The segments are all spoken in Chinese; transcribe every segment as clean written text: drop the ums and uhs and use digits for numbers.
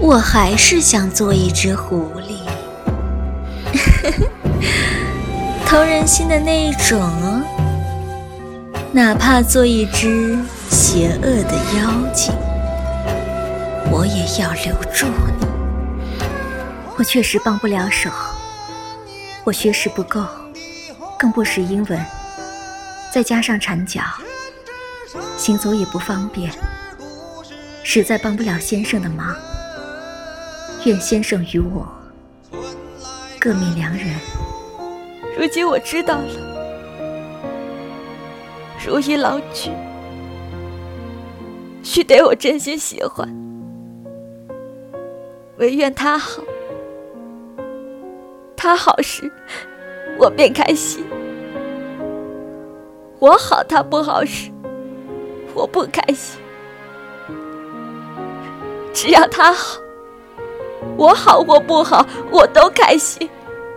我还是想做一只狐狸，偷人心的那一种哦。哪怕做一只邪恶的妖精，我也要留住你。我确实帮不了手，我学识不够，更不识英文，再加上缠脚，行走也不方便，实在帮不了先生的忙。愿先生与我各免良人。 如今我知道了，如意老去，须得我真心喜欢，唯愿他好，他好时我便开心，我好他不好时我不开心。只要他好，我好或不好我都开心，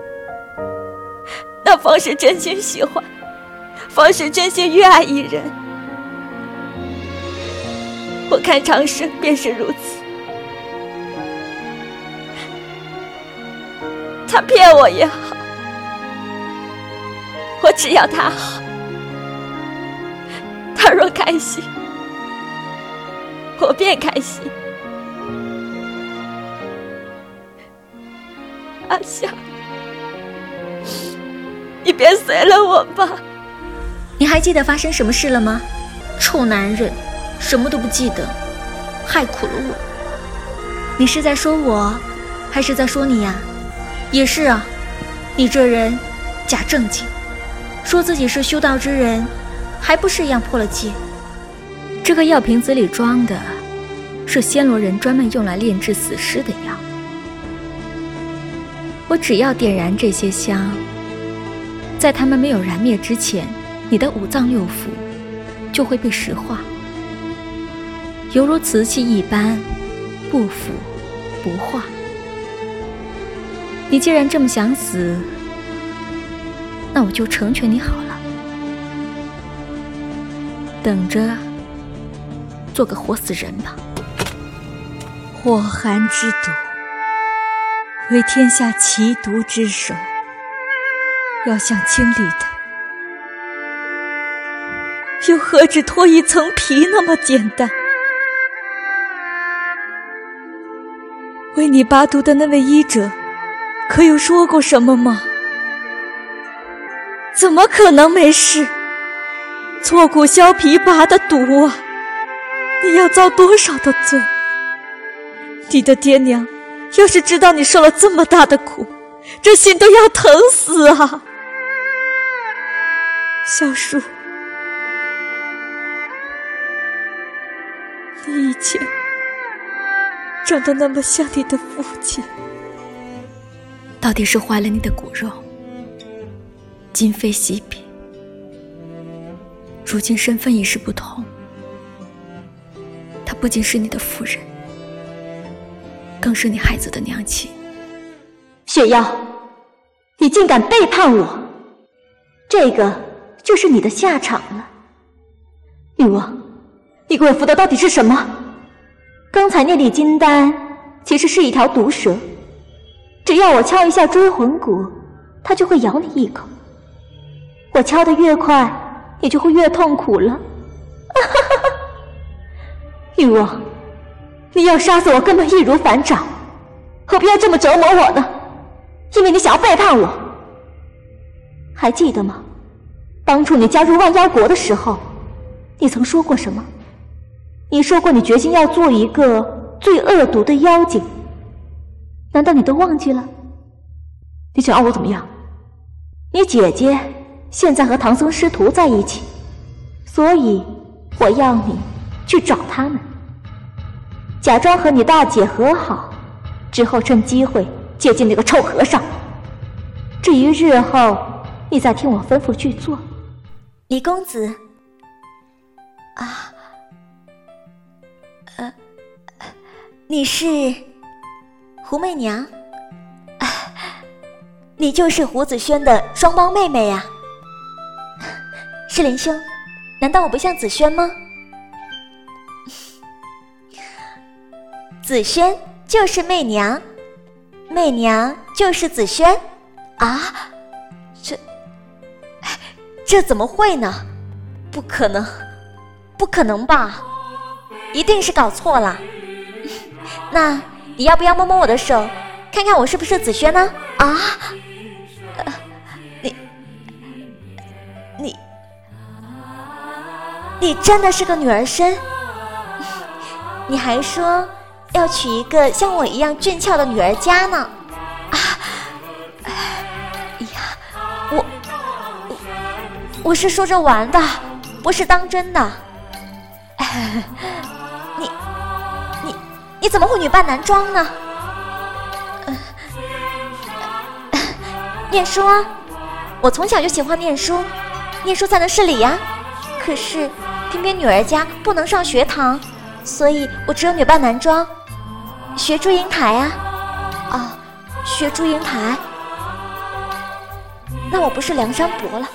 那方是真心喜欢，方是真心越爱一人。我看长生便是如此，他骗我也好，我只要他好，他若开心，我便开心。阿香，你别随了我吧。 你还记得发生什么事了吗？臭男人，什么都不记得，害苦了我。你是在说我，还是在说你呀？也是啊，你这人假正经，说自己是修道之人，还不是一样破了戒。这个药瓶子里装的是暹罗人专门用来炼制死尸的药。我只要点燃这些香，在它们没有燃灭之前，你的五脏六腑就会被石化，犹如瓷器一般，不腐不化。你既然这么想死，那我就成全你好了，等着做个活死人吧。 火寒之毒，为天下奇毒之首，要想清理它，又何止脱一层皮那么简单？为你拔毒的那位医者，可有说过什么吗？怎么可能没事？挫骨削皮拔的毒啊，你要遭多少的罪？你的爹娘要是知道你受了这么大的苦，这心都要疼死啊！小树，你以前长得那么像你的父亲， 到底是坏了你的骨肉，今非昔比。如今身份已是不同，她不仅是你的夫人，更是你孩子的娘亲。 雪妖，你竟敢背叛我，这个就是你的下场了。女王，你给我服的到底是什么？刚才那粒金丹其实是一条毒蛇，只要我敲一下追魂骨，它就会咬你一口。我敲得越快，你就会越痛苦了。女王，你要杀死我根本易如反掌，何必要这么折磨我呢？因为你想要背叛我。还记得吗？当初你加入万妖国的时候，你曾说过什么？你说过你决心要做一个最恶毒的妖精，难道你都忘记了？你想要我怎么样？你姐姐现在和唐僧师徒在一起，所以我要你去找他们，假装和你大姐和好，之后趁机会接近那个臭和尚。至于日后，你再听我吩咐去做。 李公子啊，你是胡媚娘？你就是胡子轩的双胞妹妹呀？诗林兄，难道我不像子轩吗？子轩就是媚娘，媚娘就是紫萱。啊，这怎么会呢？不可能，不可能吧？一定是搞错了。那你要不要摸摸我的手，看看我是不是紫萱呢？啊，你真的是个女儿身，你还说要娶一个像我一样俊俏的女儿家呢。我是说着玩的，不是当真的。你怎么会女扮男装呢？念书啊，我从小就喜欢念书，念书才能事理呀。可是偏偏女儿家不能上学堂，所以我只有女扮男装，学祝英台啊。啊，学祝英台，那我不是梁山伯了。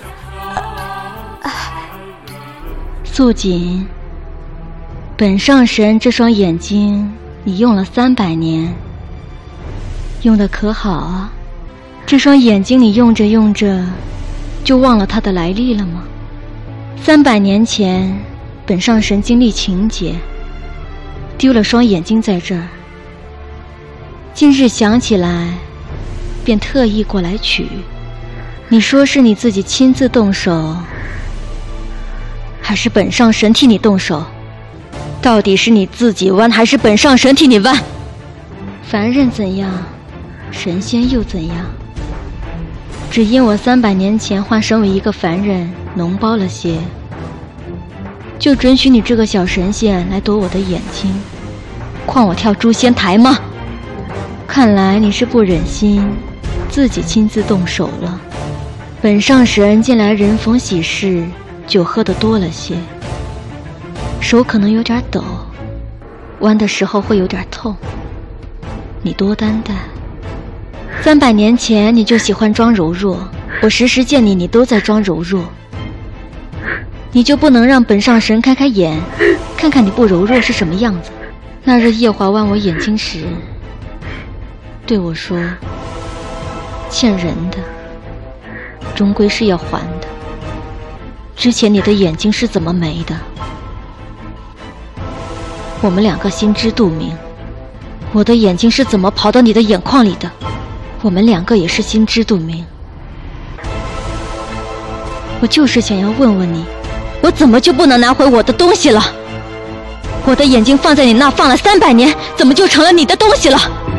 素锦，本上神这双眼睛你用了300年，用得可好啊？这双眼睛你用着用着就忘了它的来历了吗？300年前本上神经历情劫，丢了双眼睛在这儿，今日想起来便特意过来取。你说是你自己亲自动手，还是本上神替你动手？到底是你自己弯，还是本上神替你弯？凡人怎样，神仙又怎样？只因我300年前换身为一个凡人，脓包了些，就准许你这个小神仙来夺我的眼睛，诓我跳诛仙台吗？看来你是不忍心自己亲自动手了。本上神近来人逢喜事，酒喝得多了些，手可能有点抖，弯的时候会有点痛，你多担待。300年前你就喜欢装柔弱，我时时见你都在装柔弱，你就不能让本上神开开眼，看看你不柔弱是什么样子？那日夜华剜我眼睛时，对我说，欠人的终归是要还的。之前你的眼睛是怎么没的？我们2个心知肚明。我的眼睛是怎么跑到你的眼眶里的？我们2个也是心知肚明。我就是想要问问你，我怎么就不能拿回我的东西了？我的眼睛放在你那放了300年，怎么就成了你的东西了？